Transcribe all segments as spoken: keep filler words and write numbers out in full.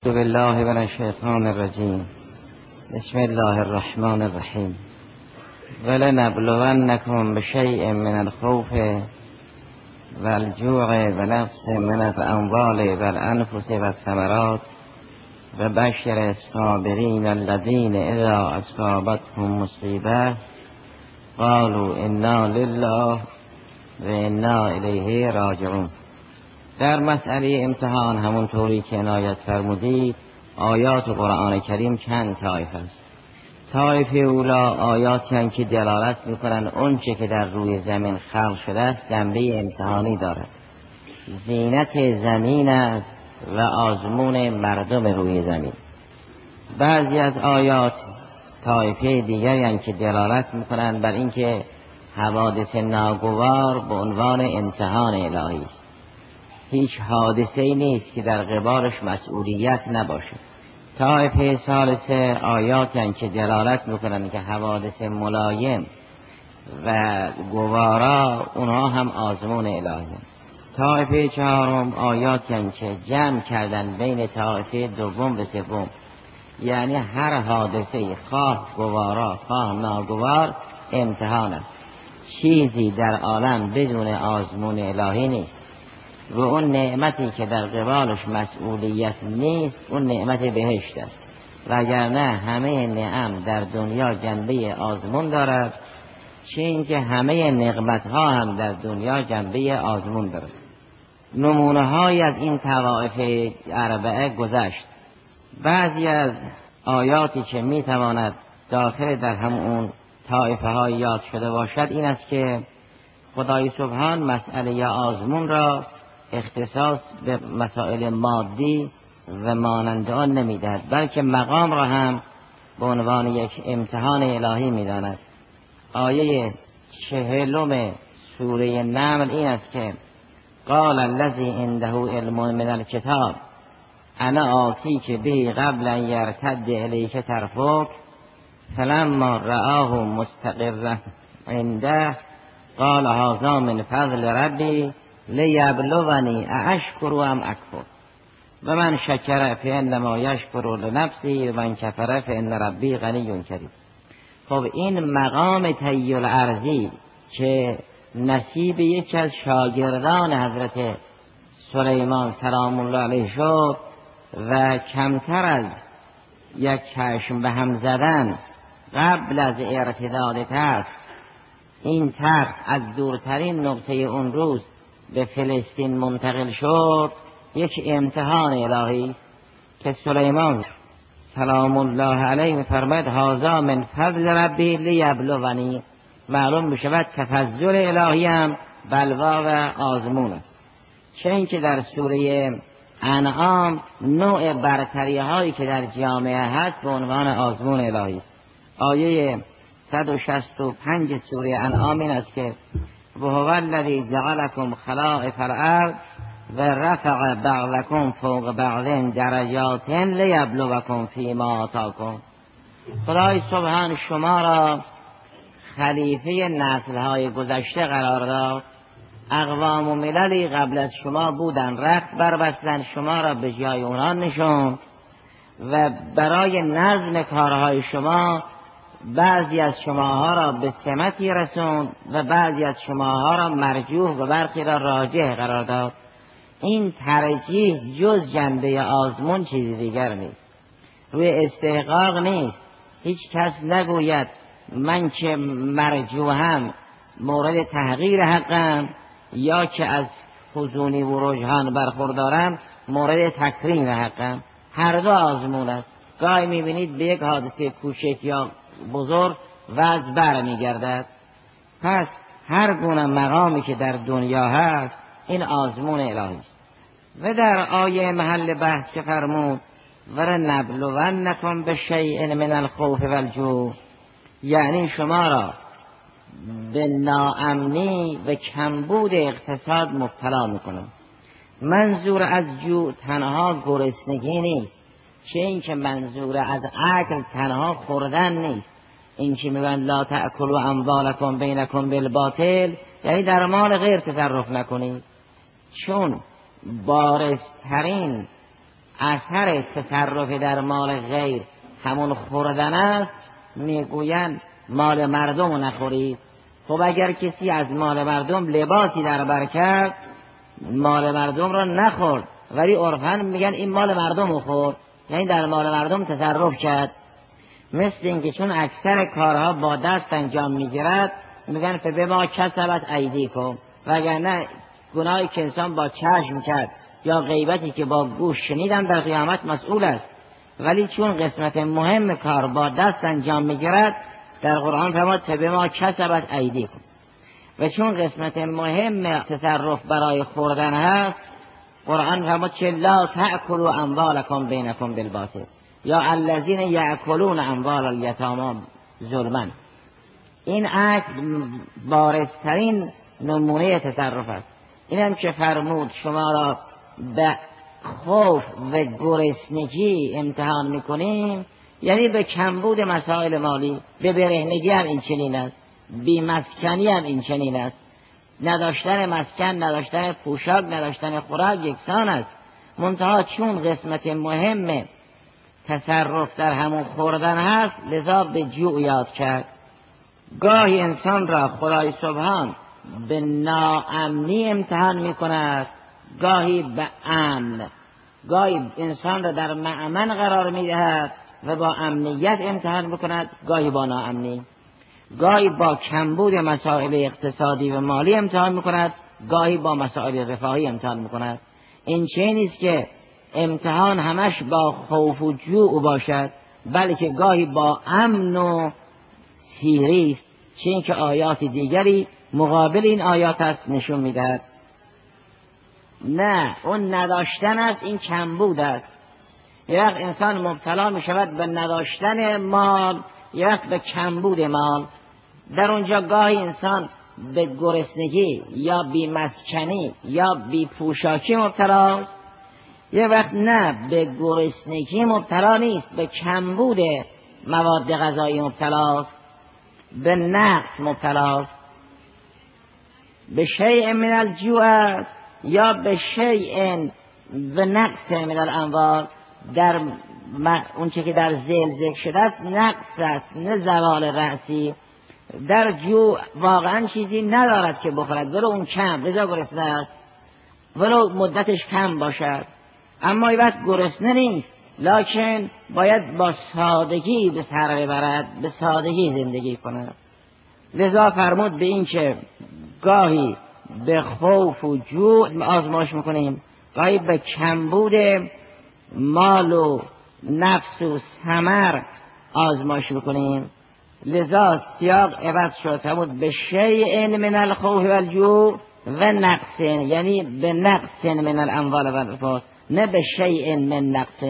اعوذ بالله من الشیطان الرجیم. بسم الله الرحمن الرحیم. ولنبلونکم بشیء من الخوف والجوع ونقص من الاموال والانفس والثمرات وبشر الصابرین الذین اذا اصابتهم مصیبه قالوا انا لله و انا الیه راجعون. در مسئله امتحان همونطوری که عنایت فرمودید، آیات قرآن کریم چند طایف است. طایف اولا آیاتی هستند که دلالت میکنن اون چه که در روی زمین خلق شده است جنبه امتحانی دارد، زینت زمین است و آزمون مردم روی زمین. بعضی از آیات طایفه دیگری هستند که دلالت میکنن بر اینکه حوادث ناگوار به عنوان امتحان الهی است. هیچ حادثه‌ای نیست که در قبالش مسئولیت نباشه. طایفه ثالثه آیاتی هستند که دلالت میکنن که حوادث ملایم و گوارا اونها هم آزمون الهی هستند. طایفه چهارم آیاتی هستند که جمع کردن بین طایفه دوم و سوم، یعنی هر حادثه خواه گوارا خواه ناگوار امتحان است. چیزی در عالم بدون آزمون الهی نیست و اون نعمتی که در قبالش مسئولیت نیست اون نعمت بهشت است، وگرنه همه نعم در دنیا جنبه آزمون دارد، چه اینکه همه نعمت ها هم در دنیا جنبه آزمون دارد. نمونه های از این طوائف اربعه گذشت. بعضی از آیاتی که می تواند داخل در همون طائفه های یاد شده باشد این است که خدای سبحان مسئله آزمون را اختصاص به مسائل مادی و مانند آن نمیدهد، بلکه مقام را هم به عنوان یک امتحان الهی میداند. آیه چهلم سوره نمل این است که قال الذی عنده علم من الکتاب انا آتیک به قبل ان یرتد الیک طرفک فلما رآه مستقرا عنده قال هذا من فضل ربی لیبلونی ااشکر ام اکفر و من شکر فانما یشکر لنفسه و من کفر فان ربی غنی کریم. خب این مقام طی الارضی که نصیب یکی از شاگردان حضرت سلیمان سلام الله علیه شد و کمتر از یک چشم به هم زدن قبل از ارتداد تخت، این تخت از دورترین نقطه اون روز به فلسطین منتقل شد، یک امتحان الهی است که سلیمان سلام الله علیه می‌فرماید هذا من فضل ربی لیبلونی. معلوم می‌شود تفضل الهی هم بلوا و آزمون است. چه اینکه در سوره انعام نوع برتری هایی که در جامعه هست به عنوان آزمون الهی است. آیه صد و شصت و پنج سوره انعام این است که و هو الذی جعلکم خلائف الارض و رفع بعضکم فوق بعض درجات لیبلوکم فیما آتاکم. خدای سبحان شما را خلیفه نسل‌های گذشته قرار داد. اقوام و مللی قبل از شما بودن، رخت بربستن، شما را به جای اونها نشوند و برای نظم کارهای شما بعضی از شماها را به سمتی رسوند و بعضی از شماها را مرجوح و برخی را راجح قرار داد. این ترجیح جز جنبه آزمون چیزی دیگر نیست، روی استحقاق نیست. هیچ کس نگوید من که مرجوحم مورد تحقیر حقم یا که از فزونی و رجحان برخوردارم مورد تکریم حقم. هر دو آزمون است. گاهی میبینید به یک حادثه کوچک یا بزرگ وضع بر میگردد. پس هر گونه مقامی که در دنیا هست این آزمون الهی است. و در آیه محل بحث که فرمود ولنبلونکم بشیء من الخوف والجوع، یعنی شما را به ناامنی و کمبود اقتصاد مبتلا میکنم. منظور از جوع تنها گرسنگی نیست، چه این که منظور از اکل تنها خوردن نیست. این که میگن لا تأکلوا اموالکم بینکم بالباطل، یعنی در مال غیر تصرف نکنید، چون بارزترین اثر تصرف در مال غیر همون خوردن است، میگویند مال مردم رو نخورید. خب اگر کسی از مال مردم لباسی در بر کرد، مال مردم رو نخورد، ولی عرفاً میگن این مال مردم رو خورد، یعنی در مال مردم تصرف کرد. مثل اینکه چون اکثر کارها با دست انجام میگیرد، میگن فبما کسبت ایدیکم، وگرنه گناهی که انسان با چشم کرد یا غیبتی که با گوش شنیدم در قیامت مسئول است. ولی چون قسمت مهم کار با دست انجام میگیرد، در قرآن فرمود فبما کسبت ایدیکم، و چون قسمت مهم تصرف برای خوردن هست، قرآن فرمود که لا تأکلوا اموالکم بینکم بالباطل یا الذین یأکلون اموال الیتامی ظلما. این اکل بارزترین نمونه تصرف است. این هم که فرمود شما را به خوف و گرسنگی امتحان میکنیم، یعنی به کمبود مسائل مالی. به برهنگی هم این چنین است، بی مسکنی هم این چنین است. نداشتن مسکن، نداشتن پوشاک، نداشتن خوراک یکسان است. منتها چون قسمت مهم تصرف در همون خوردن هست، لذا به جوع یاد کرد. گاهی انسان را خدای سبحان به ناامنی امتحان می کند، گاهی به امن. گاهی انسان را در مأمن قرار می دهد و با امنیت امتحان می کند، گاهی با ناامنی. گاهی با کمبود مسائل اقتصادی و مالی امتحان می کند، گاهی با مسائل رفاهی امتحان می کند. این چه نیست که امتحان همش با خوف و جوع باشد، بلکه گاهی با امن و سیری است، چه اینکه آیات دیگری مقابل این آیات است نشون میدهد. نه، اون نداشتن است، این کمبود است. یک وقت انسان مبتلا می شود به نداشتن مال، یک وقت به کمبود مال. در اونجا گاهی انسان به گرسنگی یا بی مسکنی یا بی پوشاکی مبتلا است، یه وقت نه، به گرسنگی مبتلا نیست، به کمبود مواد غذایی مبتلا است، به نقص مبتلا است. به شیء من الجوع است یا به شیء و نقص من الاموال. در اون چه که در ذیل ذکر شده است نقص است، نه زوال رأسی. در جوع واقعا چیزی ندارد که بخورد، ولو اون کم، لذا گرسنه است، ولو مدتش کم باشد. اما این وقت گرسنه نیست، لکن باید با سادگی به سر ببرد، به سادگی زندگی کند. لذا فرمود به این که گاهی به خوف و جوع آزمایش میکنیم، گاهی به کمبود مال و نفس و ثمر آزمایش میکنیم. لذا سیاق عوض شد، فرمود به شیء من الخوف والجوع و نقص، یعنی به نقص من الاموال والانفس، نه به شیء من نقص.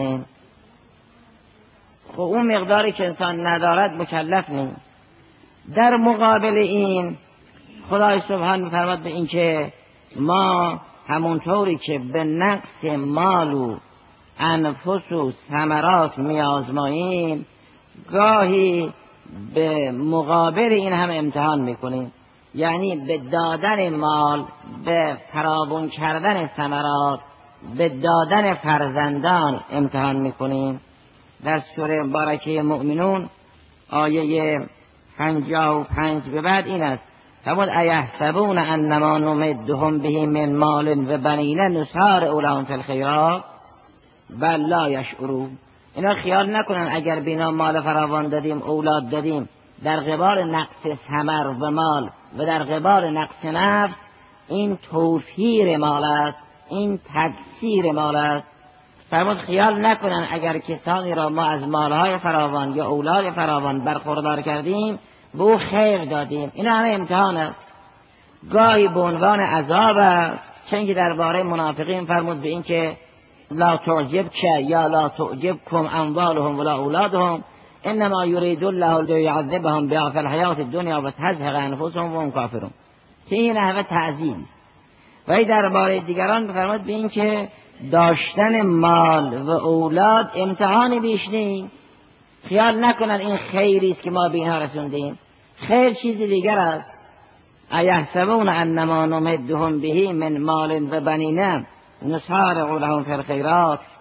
خب اون مقداری که انسان ندارد مکلف نیست. در مقابل این خدای سبحان می‌فرماد به این که ما همونطوری که به نقص مال و انفس و ثمرات می‌آزماییم، گاهی به مقابل این هم امتحان میکنیم، یعنی به دادن مال، به فراوان کردن ثمرات، به دادن فرزندان امتحان میکنیم. در سوره مبارکه مؤمنون آیه پنجاه و پنج به بعد این است: فرمود ایحسبون انما نمدهم به من مال و بنین نسارع لهم فی الخیرات بل لا یشعرون. اینا خیال نکنن اگر بینا مال فراوان دادیم، اولاد دادیم، در قبال نقص ثمر و مال و در قبال نقص نفس، این توفیر مال است، این تکثیر مال است. فرمود خیال نکنن اگر کسانی را ما از مالهای فراوان یا اولاد فراوان برخوردار کردیم، به او خیر دادیم. این همه امتحان است، گاهی به عنوان عذاب است. چنگی درباره منافقین فرمود به این که لا تعجبک یا لا تعجبکم اموالهم ولا اولادهم انما یرید الله لیعذبهم بها فی الحیات الدنیا و تزهق انفسهم وهم کافرون، که این همه تعذیب. و درباره دیگران فرمود به این که داشتن مال و اولاد امتحان بیش نیست. خیال نکنن این خیری است که ما به اینها رسوندیم، خیر چیزی دیگر است. ایحسبون انما نمدهم به من مال و بنین نسارع لهم فی الخیرات،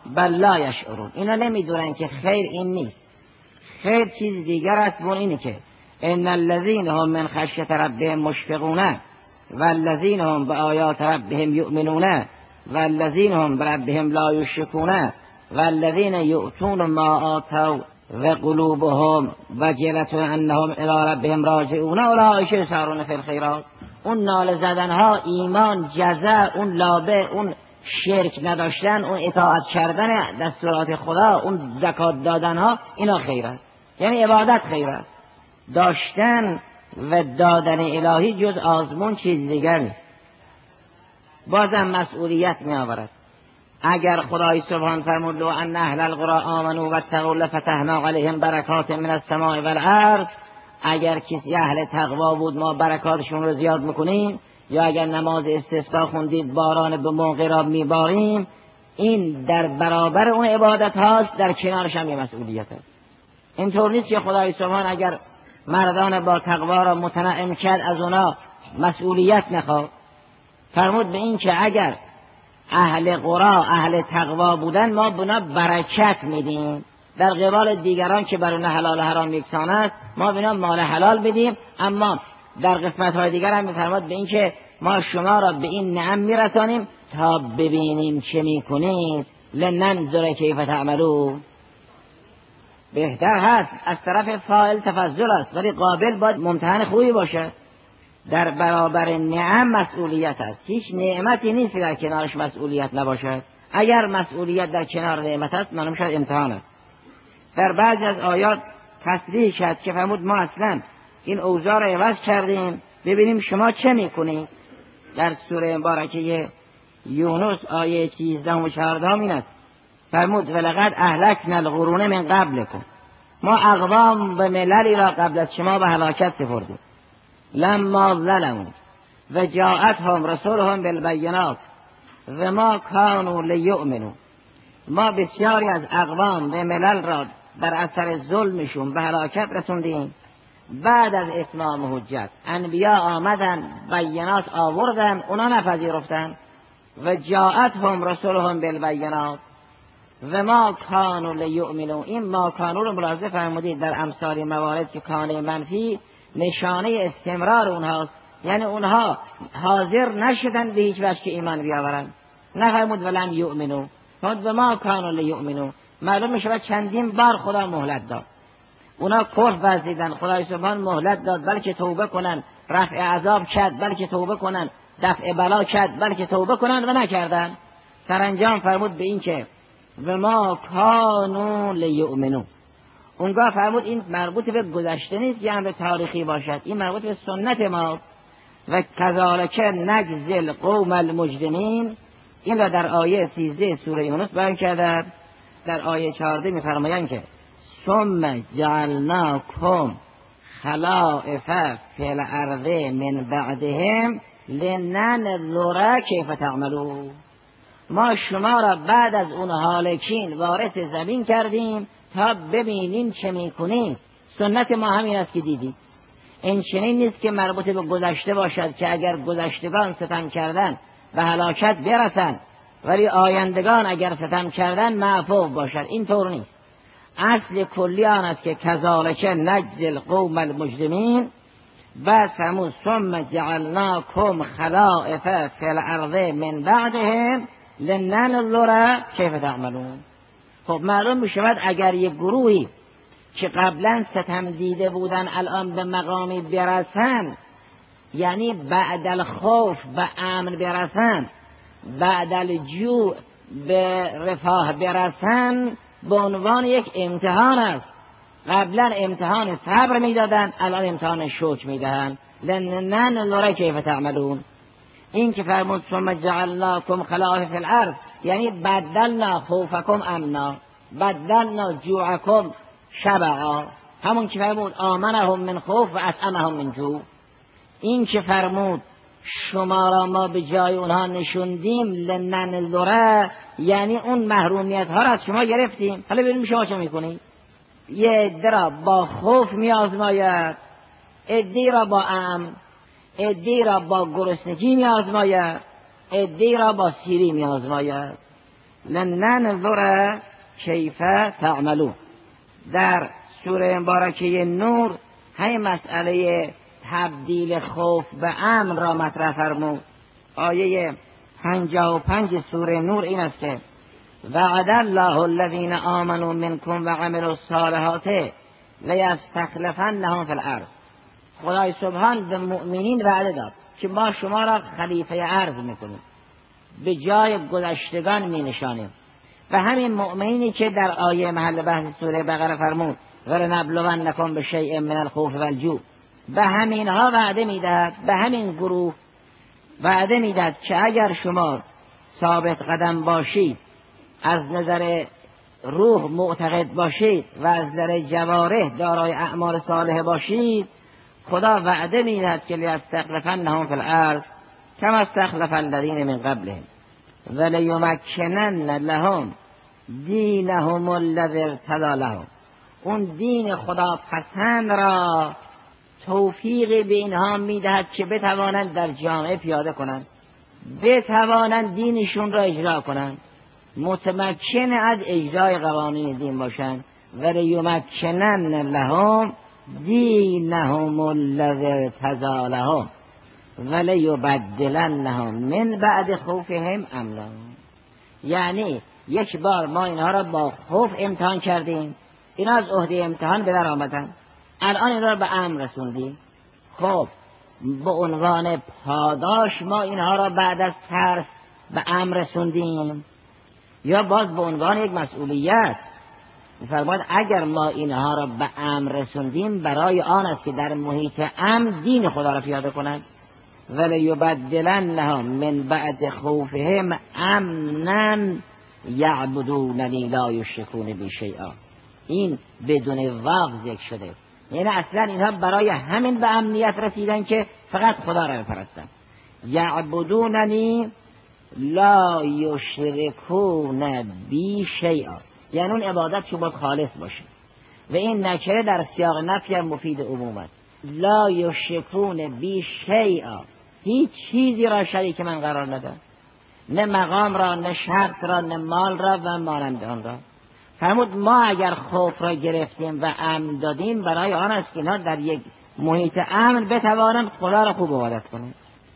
بل لا یشعرون، اینا نمیدونن که خیر این نیست، خیر چیز دیگر است. اون اینه که ان الذین هم من خشیت ربهم مشفقون والذین هم بآیات ربهم یؤمنون والذین هم بربهم لا یشرکون والذین یؤتون ما آتوا وقلوبهم وجلة انهم الی ربهم راجعون اولئک یسارعون فی الخیرات. اون ناله زدن ها، ایمان، جزع، اون لابه، اون شرک نداشتن، اون اطاعت کردن دستورات خدا، اون زکات دادن ها، اینا خیر است. یعنی عبادت خیر است. داشتن و دادن الهی جز آزمون چیز دیگر نیست. بازم مسئولیت می آورد. اگر خدای سبحان فرمود لو ان اهل القرى آمنوا واتقوا لفتحنا علیهم برکات من السماء والارض، اگر کسی اهل تقوا بود ما برکاتشون رو زیاد میکنیم، یا اگر نماز استسقا خوندید باران به موقع را میباریم، این در برابر اون عبادت هاست، در کنارش هم یه مسئولیت هست. اینطور نیست که خدای سبحان اگر مردان با تقوا را متنعم کرد از اونا مسئولیت نخواد. فرمود به این که اگر اهل قرا اهل تقوا بودن ما بنا برکت میدیم، در قبال دیگران که بر اونها حلال حرام یکسان است ما بنا مال حلال بدیم. اما در قسمت های دیگر هم میفرماد به این که ما شما را به این نعم میرسانیم تا ببینیم چه میکنید، لننظر کیف تعملون. بهتر هست از طرف فاعل تفضل است، ولی قابل باید ممتحن خوبی باشه. در برابر نعم مسئولیت است. هیچ نعمتی نیست در کنارش مسئولیت نباشد. اگر مسئولیت در کنار نعمت است معلوم شد امتحان است. در بعضی از آیات تصریح شد که فرمود ما اصلا این اوضاع را عوض کردیم، ببینیم شما چه میکنید. در سوره مبارکه یونس آیه سیزده و چهارده این است، فرمود ولقد اهلکنا القرون من قبلکم، ما اقوام به مللی را قبل از شما به هلاکت سپردیم. لما ظلموا و جاءتهم رسولهم بالبینات و ما کانوا لیؤمنوا، ما بسیاری از اقوام به ملل را در اثر ظلمشون به هلاکت رسوندیم. بعد از اتمام حجت انبیا آمدن، بینات آوردن، اونا نپذیرفتن. و جاءتهم رسولهم بالبینات و ما کانوا لیؤمنوا، این ما کانوا رو ملاحظه فرمودید در امثال موارد که کانه منفی نشانه استمرار اونهاست، یعنی اونها حاضر نشدن به هیچ وجه که ایمان بیاورند. نفرمود ولم یؤمنوا، فرمود و ما کانوا لیؤمنوا. معلوم میشه چندین بار خدا مهلت داد، اونا کفر ورزیدن، خدای سبحان مهلت داد بلکه توبه کنن، رفع عذاب کرد بلکه توبه کنن، دفع بلا کرد بلکه توبه کنن و نکردن. سرانجام فرمود به این که و ما کانوا لیؤمنوا. اونگاه فرمود این مربوط به گذشته نیست که امر تاریخی باشد، این مربوط به سنت ما. و کذالک نجزی القوم المجرمین، این را در آیه سیزده سوره یونس بیان کرده. در آیه چهارده می‌فرمایند که ثم جعلناکم خلائف فی الارض من بعدهم لننظر کیف تعملون، ما شما را بعد از اون هالکین وارث زمین کردیم تا ببینیم چه میکنید. سنت ما همین است که دیدید. این چنین نیست که مربوط به گذشته باشد که اگر گذشتگان ستم کردن به هلاکت برسند ولی آیندگان اگر ستم کردن معفو باشد. این طور نیست. اصل کلی آن است که کذالک نجزی القوم المجرمین. بعد فرمود ثم جعلناکم خلائف فی الارض من بعدهم لننظر کیف تعملون. خب معلوم می شود اگر یک گروهی که قبلا ستم دیده بودن الان به مقامی برسن، یعنی بعد الخوف به امن برسن، بعد الجوع به رفاه برسن، به عنوان یک امتحان است. قبلا امتحان صبر می دادن، الان امتحان شکر می دهن. لننظر کیف تعملون. این که فرمود ثم جعلناکم خلائف فی الارض یعنی بدلنا خوفکم امنا، بدلنا جوعکم شبعا. همون که فرمود آمنهم من خوف و اطعمهم من جوع. این که فرمود شما را ما به جای اونها نشوندیم لننظر، یعنی اون محرومیت ها را از شما گرفتیم، حالا ببینیم شما چه میکنید. یه عده را با خوف میآزماید، عده را با امن، عده را با گرسنگی میآزماید، عده را با سیری میآزماید. لننظر کیف تعملون. در سوره مبارکه نور همین مسئله تبدیل خوف به امن را مطرح فرمود. آیه پنجاه و پنج سوره نور این است که وعد الله الذین آمنوا منکم و عملوا الصالحات لیستخلفنهم فی الارض. خدای سبحان به مؤمنین وعده داد که ما شما را خلیفه ارض میکنیم، به جای گذشتگان می نشانیم. و همین مؤمنینی که در آیه محل بحث سوره بقره فرمود ولنبلونکم بشیء من الخوف والجوع، به همینها وعده میدهد، به همین گروه وعده میدهد که اگر شما ثابت قدم باشید، از نظر روح معتقد باشید و از نظر جوارح دارای اعمال صالحه باشید، خدا وعده میدهد که لیستخلفنهم فی الارض کما استخلف الذین من قبلهم ولیمکنن لهم دینهم الذی ارتضی لهم. اون دین خدا پسند را توفیق به اینها میدهد که بتوانند در جامعه پیاده کنند، بتوانند دینشون را اجرا کنند، متمکن از اجرای قوانین دین باشند. ولیمکنن لهم دینهم الذی ارتضی لهم ولیبدلنهم من بعد خوفهم امنا. یعنی یک بار ما اینها را با خوف امتحان کردیم، اینا از عهده امتحان به در آمدن، الان اینها را به امن رسوندیم. خب به عنوان پاداش ما اینها را بعد از ترس به امن رسوندیم، یا باز به عنوان یک مسئولیت؟ می‌فرماید اگر ما اینها را به امن رسوندیم برای آن است که در محیط امن دین خدا را پیاده کنند. ولیبدلنهم من بعد خوفهم امنا یعبدوننی لا یشرکون بی شیئا. این بدون واو ذکر شده، یعنی اصلا اینها برای همین به امنیت رسیدن که فقط خدا را بپرستن. یعبدوننی لا یشرکون بی شیئا، یعنی اون عبادت که باید خالص باشه. و این نکره در سیاق نفی مفید عموم است. لا یشرکون بی شیئا، هیچ چیزی را شریک من قرار نده، نه مقام را، نه شخص را، نه مال را و مانند آن را. فرمود ما اگر خوف را گرفتیم و امن دادیم برای آن است که اینا در یک محیط امن بتوانند خدا را خوب عبادت کنند.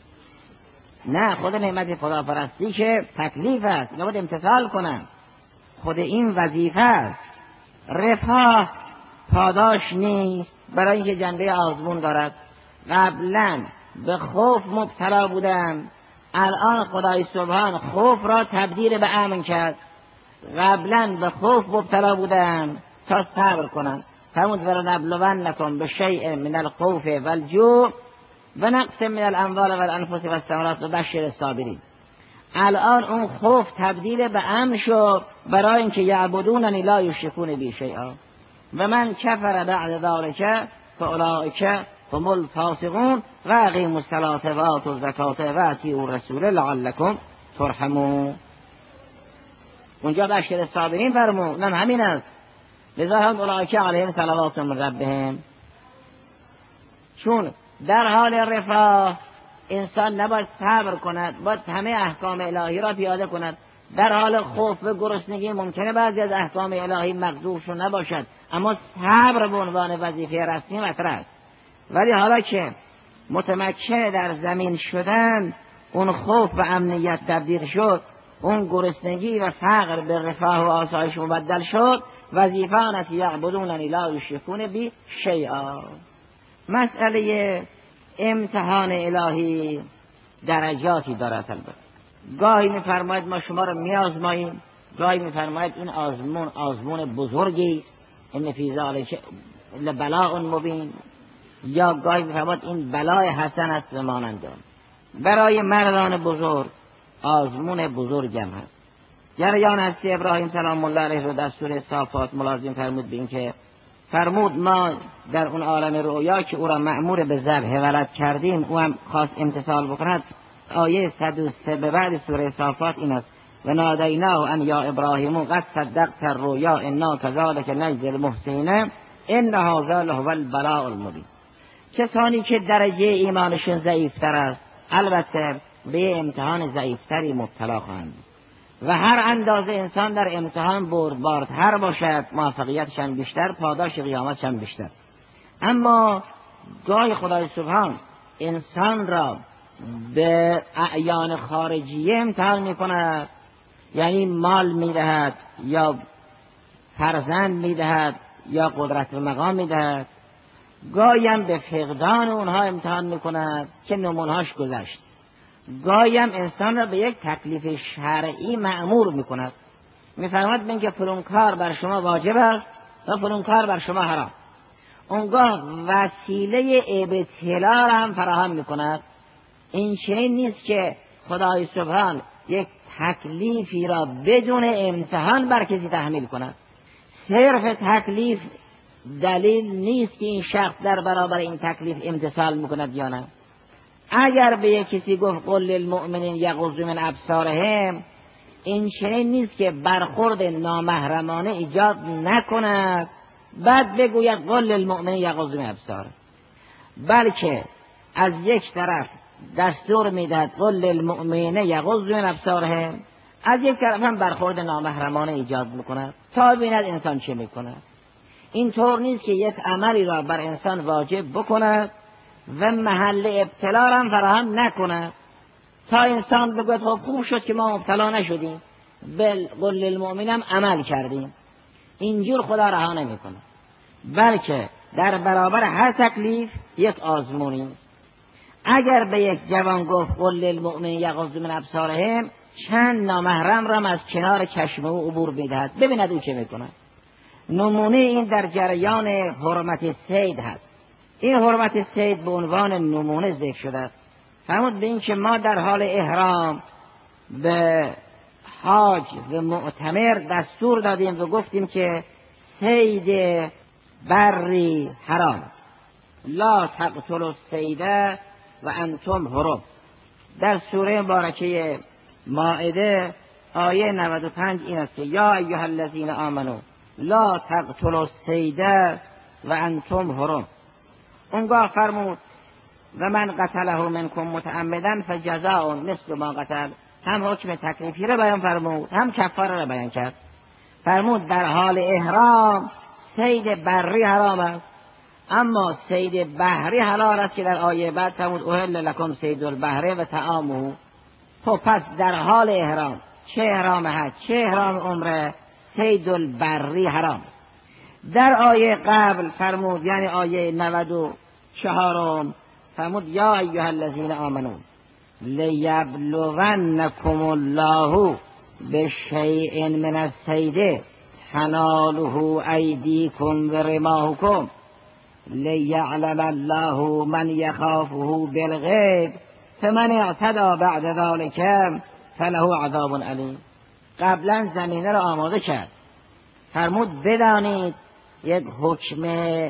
نه، خود نعمت خداپرستی که تکلیف است، نباید امتثال کنند، خود این وظیفه است. رفاه پاداش نیست، برای اینکه جنبه آزمون دارد. قبلا به خوف مبتلا بودن، الان خدای سبحان خوف را تبدیل به امن کرد. قبلا به خوف مبتلا بودن تا صبر کنند. فرمود ولنبلونکم بشیء من الخوف والجوع و نقص من الاموال والانفس والثمرات وبشر الصابرین. الان اون خوف تبدیل به امن شد برای اینکه یعبدوننی لا یشرکون بی شیئا و من کفر بعد ذلک فاولئک هم الفاسقون و اقیموا الصلاة و آتوا الزکاة و اطیعوا الرسول لعلکم ترحمون. اونجا بشر الصابرین فرمود، نه همین است. لذا هم اولئک علیهم صلوات من ربهم. چون در حال رفاه انسان نباید صبر کند، باید همه احکام الهی را پیاده کند. در حال خوف و گرسنگی ممکنه بعضی از احکام الهی مقدورش نباشد، اما صبر به عنوان وظیفه رسمی مطرح است. ولی حالا که متمکن در زمین شدن، اون خوف و امنیت تبدیل شد، اون گرسنگی و فقر به رفاه و آسایش مبدل شد، وظیفه آن است یعبدوننی لا یشرکون بی شیئا. مسئله امتحان الهی درجاتی دارد. البته گاهی می‌فرماید ما شما را می‌آزماییم، گاهی می‌فرماید این آزمون آزمون بزرگی است، ان فی ذلک لبلاء مبین، یا گاهی می‌فرماید این بلای حسن است و مانند آن. برای مردان بزرگ آزمون بزرگم هست. جریان هستی ابراهیم سلام الله علیه رو در سوره صافات ملازم فرمود به این که فرمود ما در اون عالم رؤیا که او را مأمور به ذبح ولد کردیم، او هم خواست امتثال بکند. آیه صد و سه به بعد سوره صافات این است و نادیناه ان یا ابراهیم قد صدقت الرؤیا انا کذلک نجزی المحسنین ان هذا لهو البلاء المبین. کسانی که درجه ایمانشون ضعیفتر است البته به امتحان ضعیفتری مبتلا خواهند. و هر اندازه انسان در امتحان بردبارتر باشد موفقیتش هم بیشتر، پاداش قیامتش هم بیشتر. اما گاهی خدای سبحان انسان را به اعیان خارجیه امتحان میکند، یعنی مال میدهد یا فرزند میدهد یا قدرت و مقام میدهد، گاهی هم به فقدان اونها امتحان میکند که نمونهاش گذشت. گاهی هم انسان را به یک تکلیف شرعی مأمور میکند، میفرماد من که فلان کار بر شما واجب است و فلان کار بر شما حرام. اونگاه وسیله ابتلا را هم فراهم میکند. این چنین نیست که خدای سبحان یک تکلیفی را بدون امتحان بر کسی تحمیل کند. صرف تکلیف دلیل نیست که این شخص در برابر این تکلیف امتثال میکند یا نه. اگر به یک کسی گفت قل للمؤمنین یغضوا من ابصارهم، این چنین نیست که برخورد نامحرمانه ایجاد نکند بعد بگوید قل للمؤمنین یغضوا من ابصارهم، بلکه از یک طرف دستور میدهد قل للمؤمنین یغضوا من ابصارهم، از یک طرف هم برخورد نامحرمانه ایجاد میکند تا بیند انسان چه میکند. این طور نیست که یک عملی را بر انسان واجب بکند و محل ابتلا را هم فراهم نکند تا انسان بگوید خب خوب شد که ما مبتلا نشدیم، بل قل للمؤمنین هم عمل کردیم. اینجور خدا رها نمیکنه، بلکه در برابر هر تکلیف یک آزمونی است. اگر به یک جوان گفت قل للمؤمنین یغضوا من ابصارهم، چند نامحرم را از کنار چشم او عبور میدهد، ببیند او چه میکند. نمونه این در جریان حرمت صید هست. این حرمت صید به عنوان نمونه ذکر شده است. فرمود به این که ما در حال احرام به حاج و معتمر دستور دادیم و گفتیم که صید بری حرام، لا تقتلوا الصید و انتم حرم. در سوره مبارکه مائده آیه نود و پنج این است که یا ایها الذین آمنوا لا تقتلوا الصید و انتم حرم. اونگاه فرمود و من قتله منکم متعمدا فجزاء مثل ما قتل. هم حکم تکلیفی را بیان فرمود، هم کفاره را بیان کرد. فرمود در حال احرام صید بری حرام است، اما صید بحری حلال است که در آیه بعد فرمود احل لکم صید البحر و طعامه. تو پس در حال احرام، چه احرام حج چه احرام عمره، صید البری حرام. در آیه قبل فرمود یعنی آیه نود و چهارم فرمود یا ایها الذین آمنوا لیبلونکم الله بشیء من الصید تناله ایدیکم و رماحکم لیعلم الله من یخافه بالغیب فمن اعتدی بعد ذلک فله عذاب علیم. قبلا زمینه را آماده کرد. فرمود بدانید یک حکم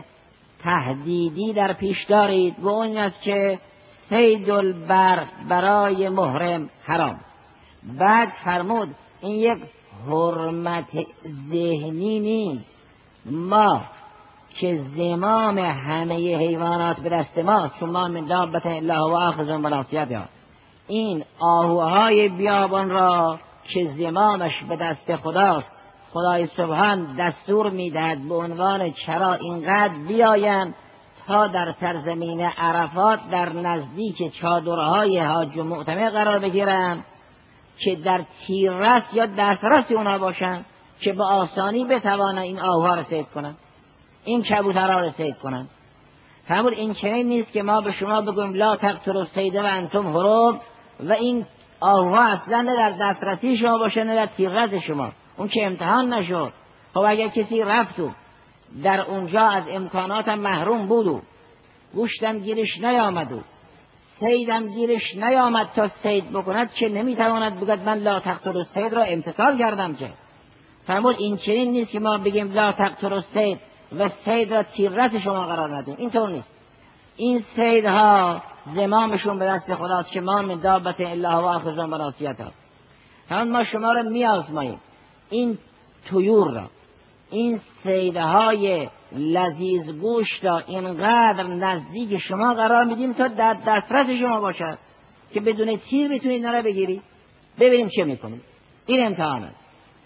تهدیدی در پیش دارید و اون است که صید البر برای محرم حرام. بعد فرمود این یک حرمت ذهنی نیست، ما که زمام همه حیوانات به دست ماست، چون ما من دابة الا هو آخذ بناصیتها، این آهوهای بیابان را که زمامش به دست خداست خدای سبحان دستور میدهد به عنوان چرا اینقدر بیاین تا در سرزمین عرفات در نزدیک چادرهای حاج و معتمر قرار بگیرن که در تیررس یا دسترس اونا باشن که به آسانی بتوانن این آهوها را صید کنن، این کبوترها را صید کنن. فرمود این چنین نیست که ما به شما بگویم لا تقتلوا الصید و انتم حرم و این آهوها اصلا نه در دسترسی شما باشه نه در تیررس شما، اون که امتحان نشد. خب اگر کسی رفت و در اونجا از امکاناتم محروم بود و گوشتم گیرش نیامد و صیدم گیرش نیامد تا صید بکند که نمیتواند بگد من لا تقتلوا الصید را امتثال کردم. که فرمود این چنین نیست که ما بگیم لا تقتلوا الصید و صید را تیررس شما قرار ندیم، این طور نیست. این صیدها زمامشون به دست خداست که ما من دابة الا هو آخذ بناصیتها. هم ما شما را میازماییم، این طیور را، این صیدهای لذیذ گوشت را اینقدر نزدیک شما قرار میدیم تا در دسترس شما باشد که بدون تیر بتونید اینا را بگیرید. ببینیم چه میکنید. این امتحان است.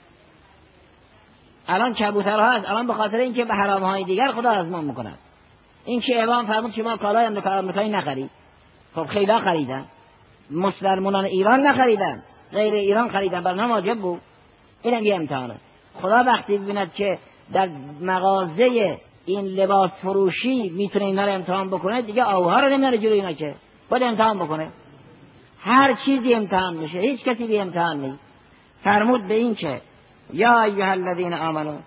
الان کبوترها هست، الان به خاطر اینکه به حرامهای دیگر خدا آزمون میکند. این که امام فرمود شما کالای آمریکایی نخرید، خب خیلی خریدن، مسلمانان ایران نخریدن، غیر ایران خریدن، برنامه واجب بود. اینم یه امتحانه. خدا وقتی ببیند که در مغازه این لباس فروشی میتونه اینا رو امتحان بکنه، دیگه آوها رو نمیاره جلوی اینا، که باید امتحان بکنه. هر چیزی امتحان میشه، هیچ کسی بی امتحان نیست. فرمود به این که یا ایها الذین آمنو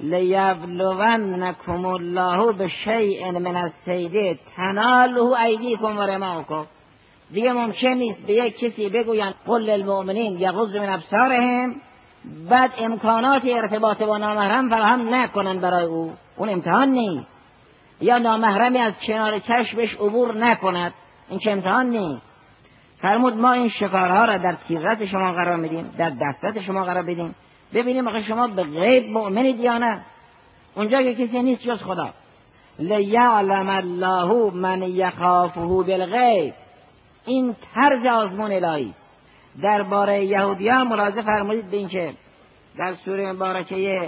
لیبلونکم الله بشیء من الصید تناله ایدیکم و رماحکم. دیگه ممکن نیست به یک کسی بگوین قل للمؤمنین یغضوا من ابصارهم، بعد امکانات ارتباط با نامحرم فراهم نکنن برای او. اون امتحان نیست. یا نامحرمی از کنار چشمش عبور نکند، این که امتحان نیست. فرمود ما این شکارها را در تیرت شما قرار میدیم، در دستت شما قرار بدیم، ببینیم آخه شما به غیب مؤمنید یا نه. اونجا که کسی نیست جز خدا. لیعلم الله من یخافه بالغیب. این طرز آزمون الهی درباره یهودیان ملاحظه فرمودید به این که در سوره مبارکه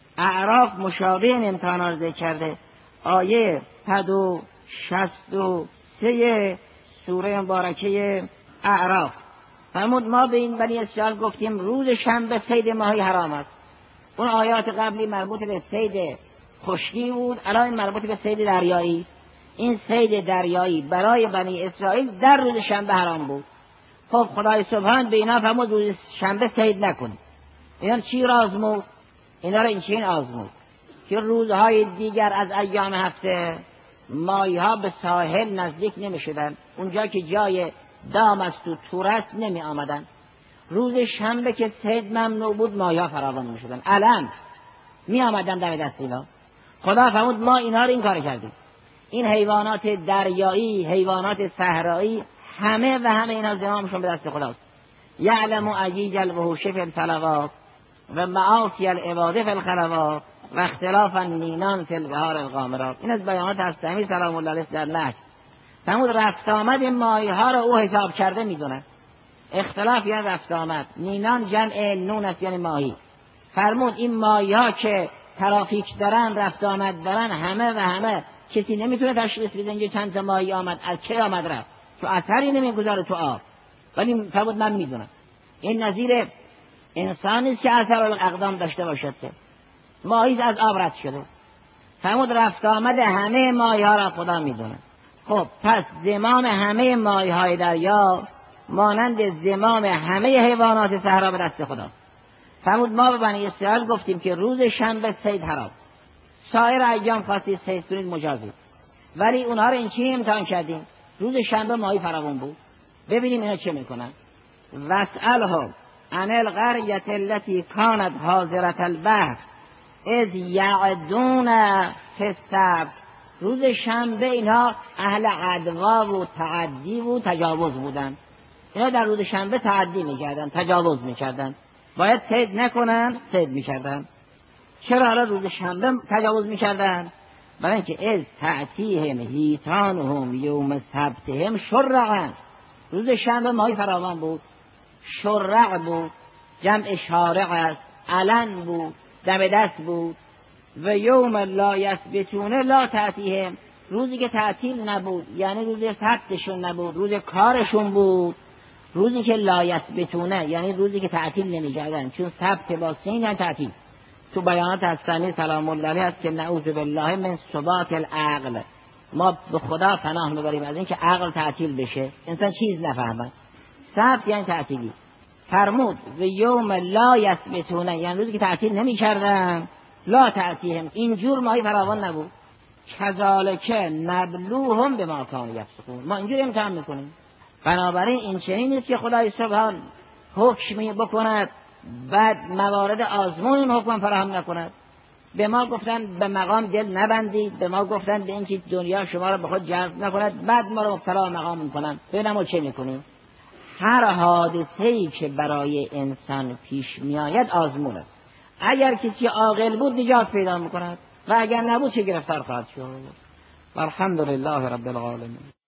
اعراف مشابه این امتحانات ذکر کرده. آیه صد و شصت و سه سوره مبارکه اعراف فرمود ما به این بنی اسرائیل گفتیم روز شنبه صید ماهی حرام است. اون آیات قبلی مربوط به صید خشکی بود، الان این مربوط به صید دریایی. این صید دریایی برای بنی اسرائیل در روز شنبه حرام بود. خب خدای سبحان به اینا فرمود روز شنبه صید نکنید. اینا چی را آزمود؟ اینا را این چین آزمود که روزهای دیگر از ایام هفته ماهی ها به ساحل نزدیک نمی شدن. اونجا که جای دام است و تور است نمی آمدن. روز شنبه که صید ممنوع بود ماهی ها فراوان می شدن، الان می آمدن در دست اینا. خدا فرمود ما اینا رو این کار کردیم. این حیوانات دریایی، حیوانات صحرایی، همه و همه اینا زمامشون به دست خداست. یعلم عجیج الوحوش فی الفلوات و معاصی العباد فی الخلوات و اختلاف النینان فی البحار الغامرات. این از بیانات هستمی سلام الله علیه در نهج. فرمود رفت آمد ماهی ها را او حساب کرده میدونه. اختلاف یعنی رفت آمد، نینان جمع نون است یعنی ماهی. فرمود این ماهی ها که ترافیک دارن، رفت آمد دارن، همه و همه کسی نمیتونه تشخیص بده اینجا چند تا ماهی آمد، از چه آمد رفت، تو اثری نمیگذاره تو آب. ولی فرمود من میدونم. این نظیر انسانی است که اثر الاقدام داشته باشد. ماهی از آب رد شده. فرمود رفت آمد همه ماهی ها را خدا میدونه. خب پس زمام همه ماهی های دریا مانند زمام همه حیوانات صحرا به دست خداست. فرمود ما به بنی اسرائیل گفتیم که روز شنبه صید حرام، سایر ایام خواستید صید کنید مجازی، ولی اونها رو این چی امتحان کردیم؟ روز شنبه ماهی فراوان بود، ببینیم اینا چه میکنن. واسألهم عن القرية التي كانت حاضرة البحر اذ یعدون فی السبت. روز شنبه اینها اهل عدوا و تعدی و تجاوز بودن. اینا در روز شنبه تعدی میکردن، تجاوز میکردن، باید صید نکنن، صید میکردن. چرا حالا روز شنبه تجاوز میکردن؟ برای اینکه از تأتیهم حیتانهم یوم سبتهم شرعا. روز شنبه ماهی فراوان بود، شرع بود، جمع شارع است، علن بود، دم دست بود. و یوم لا یثبتون لا تأتیهم، روزی که تعطیل نبود یعنی روز سبتشون نبود، روز کارشون بود. روزی که لا یثبتونه یعنی روزی که تعطیل نمی‌کردن، چون سبت با سین یعنی تعطیل. تو بیانات هستنی سلام الله علیه است که نعوذ بالله من ثبات العقل، ما به خدا پناه میبریم از این که عقل تعطیل بشه، انسان چیز نفهمه. سبت یعنی تعطیلی. فرمود و یوم لا یثبتونه یعنی روزی که تعطیل نمی‌کردن، لا تعطیهم، اینجور ماهی فراوان نبود. کذالک نبلوهم بما کانوا یفسقون، ما اینجور امتحان میکنیم. بنابراین این چنین نیست که خدای سبحان حکمی بکند بعد موارد آزمون این حکم فراهم نکند. به ما گفتن به مقام دل نبندید، به ما گفتن به اینکه دنیا شما را به خود جذب نکند، بعد ما را مبتلا مقام میکنن. ببینم ما چه میکنیم. هر حادثه‌ای که برای انسان پیش میآید آزمون است. اگر کسی عاقل بود نجات پیدا میکند و اگر نبود چه گرفتار خواهد شد. والحمدلله رب العالمین.